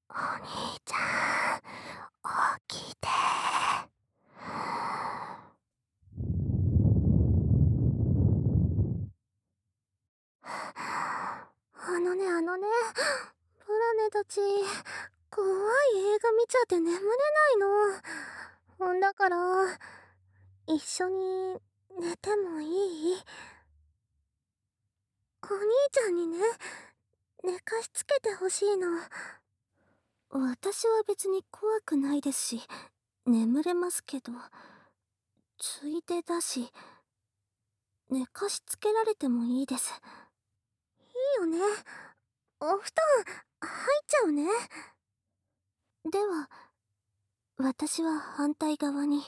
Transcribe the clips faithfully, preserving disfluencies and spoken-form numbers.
お兄ちゃん、起きて。あのね、あのね、ブラネたち、怖い映画見ちゃって眠れないの。んだから、一緒に寝てもいい？お兄ちゃんにね、寝かしつけてほしいの。私は別に怖くないですし、眠れますけど、ついでだし、寝かしつけられてもいいです。いいよね。お布団、入っちゃうね。では、私は反対側に。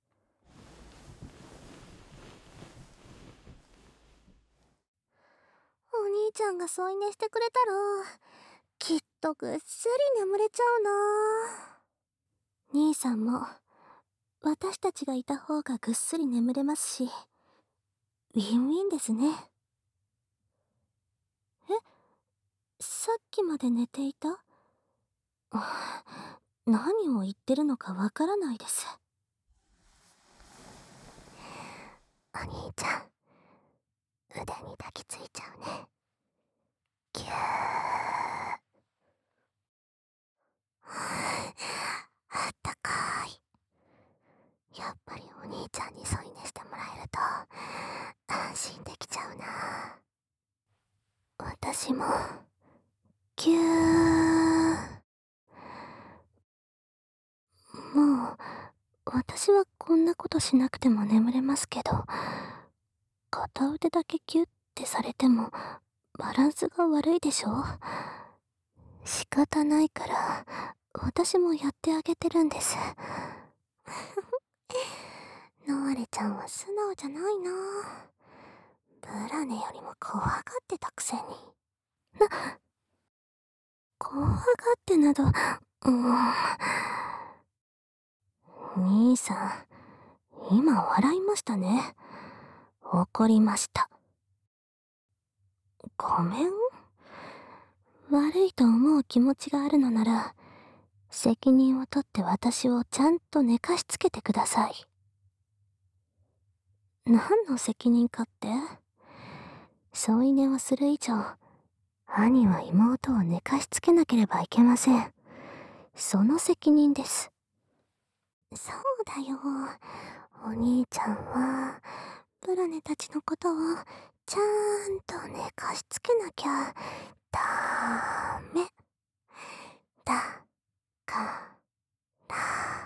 お兄ちゃんが添い寝してくれたら、きっとぐっすり眠れちゃうな。兄さんも、私たちがいた方がぐっすり眠れますし、ウィンウィンですね。え、さっきまで寝ていた？あ、何を言ってるのかわからないです。お兄ちゃん、腕に抱きついちゃうね。ぎゅー。あったかい。やっぱりお兄ちゃんに添い寝してもらえると安心できちゃうな。私もぎゅー。もう私はこんなことしなくても眠れますけど、片腕だけギュッてされてもバランスが悪いでしょ。仕方ないから私もやってあげてるんです。ノアレちゃんは素直じゃないな。ブラネよりも怖がってたくせに。な、怖がってなど、うーん。兄さん、今笑いましたね。怒りました。ごめん？悪いと思う気持ちがあるのなら、責任を取って私をちゃんと寝かしつけてください。何の責任かって？添い寝をする以上、兄は妹を寝かしつけなければいけません。その責任です。そうだよ。お兄ちゃんは、ブラネたちのことをちゃんと寝かしつけなきゃダメ。だから、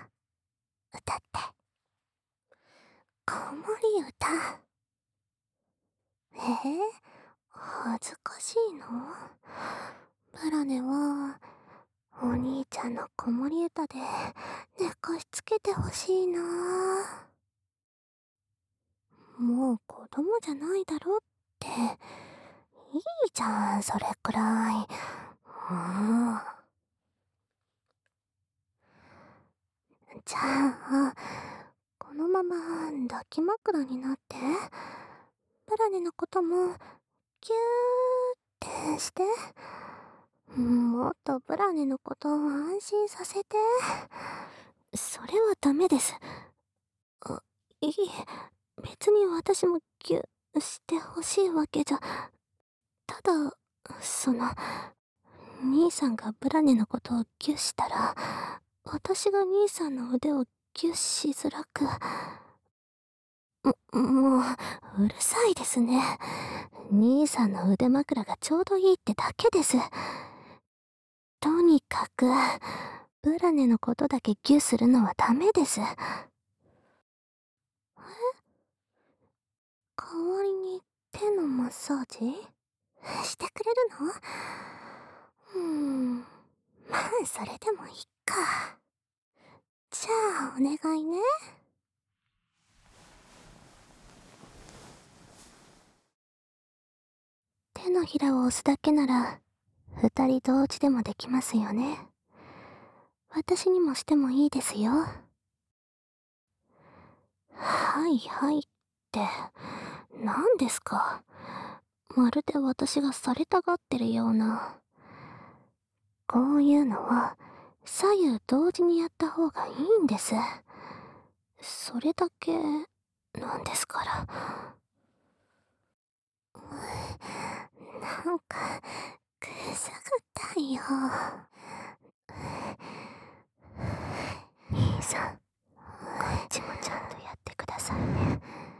歌って。子守歌。えー、恥ずかしいの？ブラネは、お兄ちゃんの子守歌で寝かしつけてほしいな。もう子供じゃないだろって。いいじゃん、それくらい。うん。じゃあ、このまま抱き枕になって、ブラネのこともキューってして、もっとブラネのことを安心させて。それはダメです。あ、いいえ、別に私もギューしてほしいわけじゃ。ただ、その、兄さんがブラネのことをギュしたら、私が兄さんの腕をギュしづらく。も、もう、うるさいですね。兄さんの腕枕がちょうどいいってだけです。とにかく、ブラネのことだけギュするのはダメです。え？代わりに手のマッサージしてくれるの？うーん、まあそれでもいいか。じゃあお願いね。手のひらを押すだけなら二人同時でもできますよね。私にもしてもいいですよ。はいはいって、何ですか。まるで私がされたがってるような。 こういうのは左右同時にやった方がいいんです。それだけなんですから。なんかくすぐったいよ。兄さん、こっちもちゃんとやってくださいね。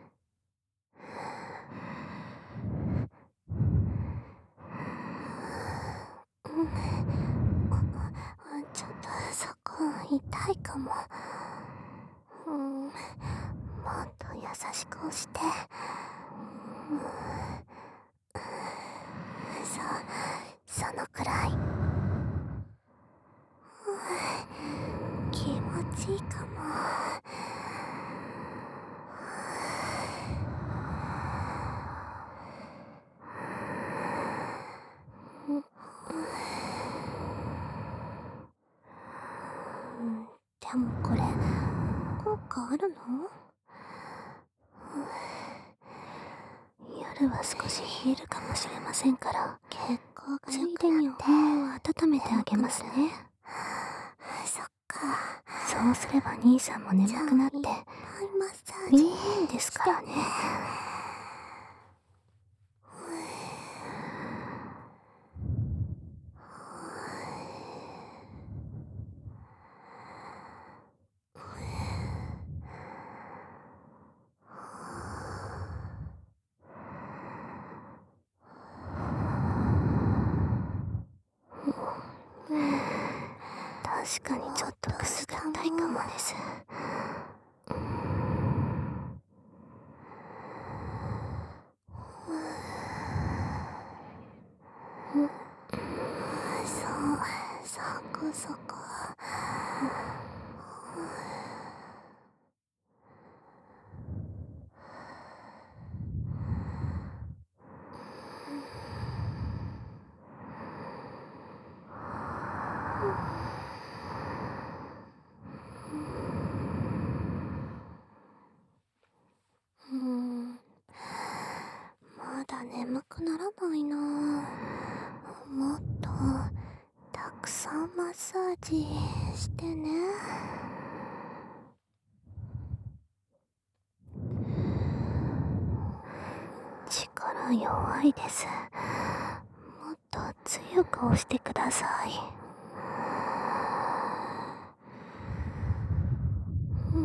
ちょっとそこ痛いかも。うん、もっと優しく押して。そう、そのくらい。気持ちいいかも。でもこれ効果あるの？夜は少し冷えるかもしれませんから、血行がついでにお湯を温めてあげますね。そっか。そうすれば兄さんも眠くなっていいんですからね。確かにちょっとくすぐったいかもです。そう、そこそこ。うーん、まだ眠くならないな。もっとたくさんマッサージしてね。力弱いです。もっと強く押してください。うん、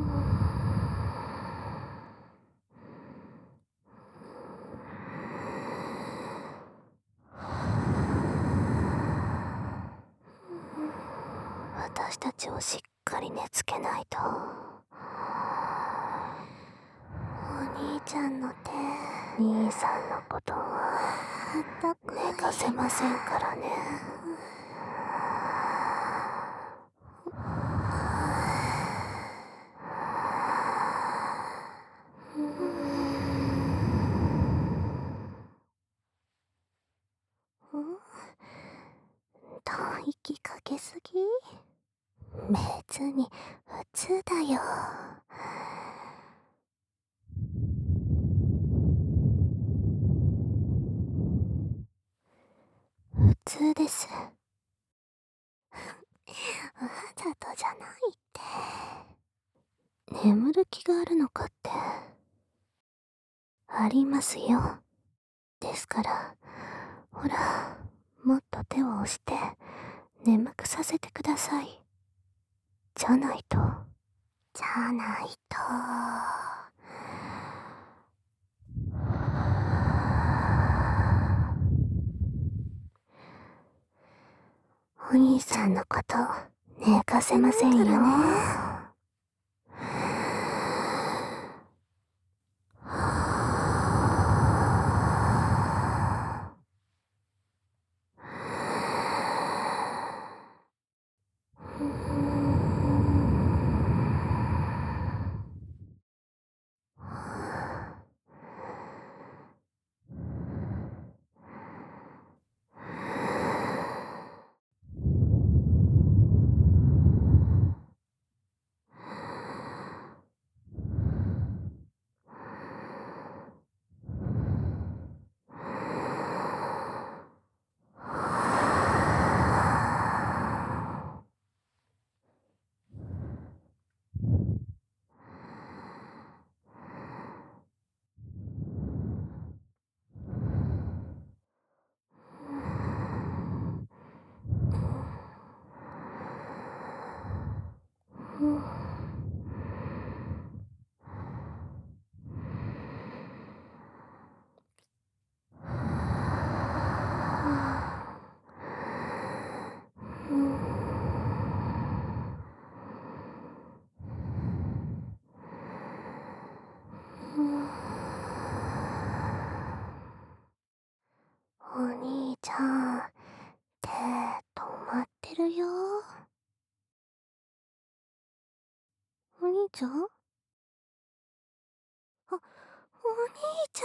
私たちをしっかり寝つけないと。お兄ちゃんの手、兄さんのことは寝かせませんからね。うん、と息かけすぎ？別に普通だよ。普通です。わざとじゃないって。眠る気があるのかって。ありますよ。ですから、ほら、もっと手を押して眠くさせてください。じゃないと。じゃないと。お兄さんのこと寝かせませんよ。 てるよ。お兄ちゃん？あ、お兄ち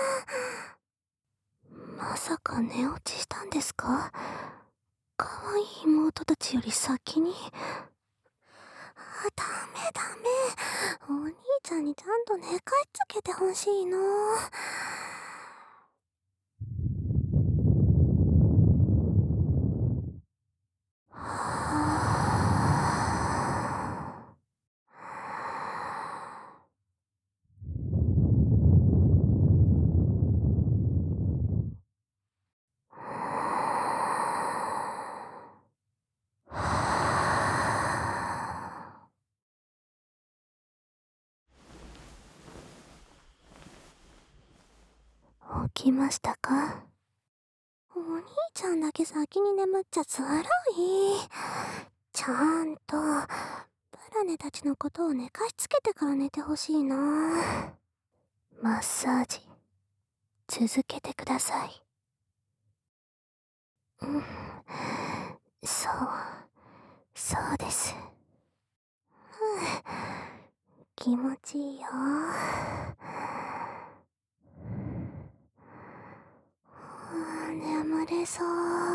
ゃん。まさか寝落ちしたんですか？可愛い妹たちより先に。あ、ダメダメ。お兄ちゃんにちゃんと寝かしつけてほしいの。起きましたか？お兄ちゃんだけ先に眠っちゃずるい。ちゃんと、ブラネたちのことを寝かしつけてから寝てほしいな。マッサージ、続けてください。うん、そう、そうです。うん、気持ちいいよ。うん、眠れそう。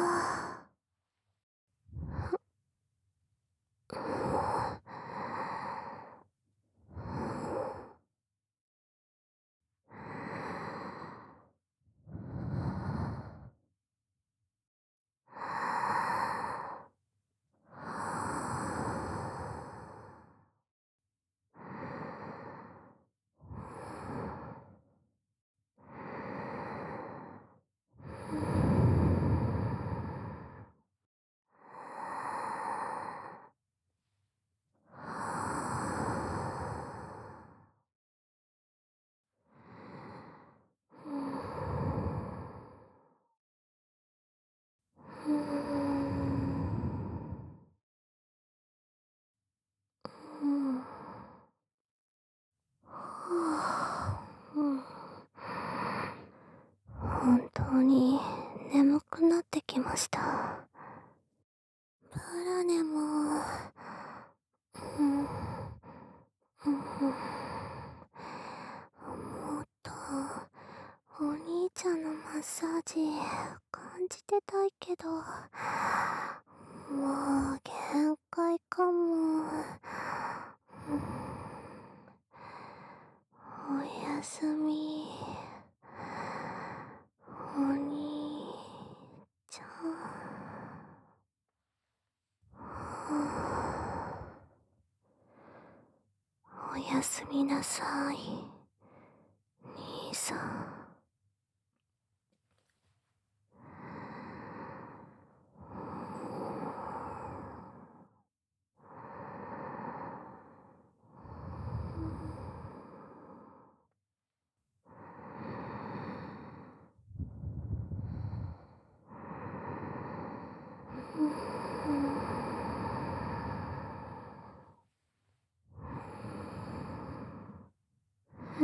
うん、うん、本当に眠くなってきました。ブラネも、うん、うん、もっとお兄ちゃんのマッサージ感じてたいけど、もう限界かも。おやすみ、お兄ちゃん。おやすみなさい、兄さん。うん、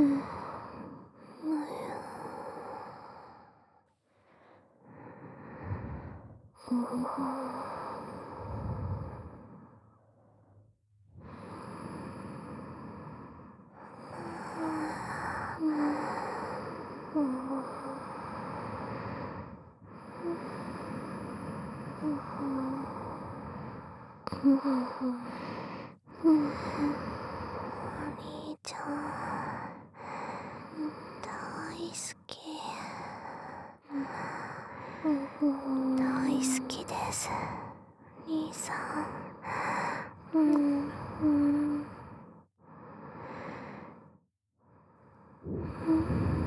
うん。うん、お兄ちゃん大好き。大好きです、兄さん。うん、うん、うん。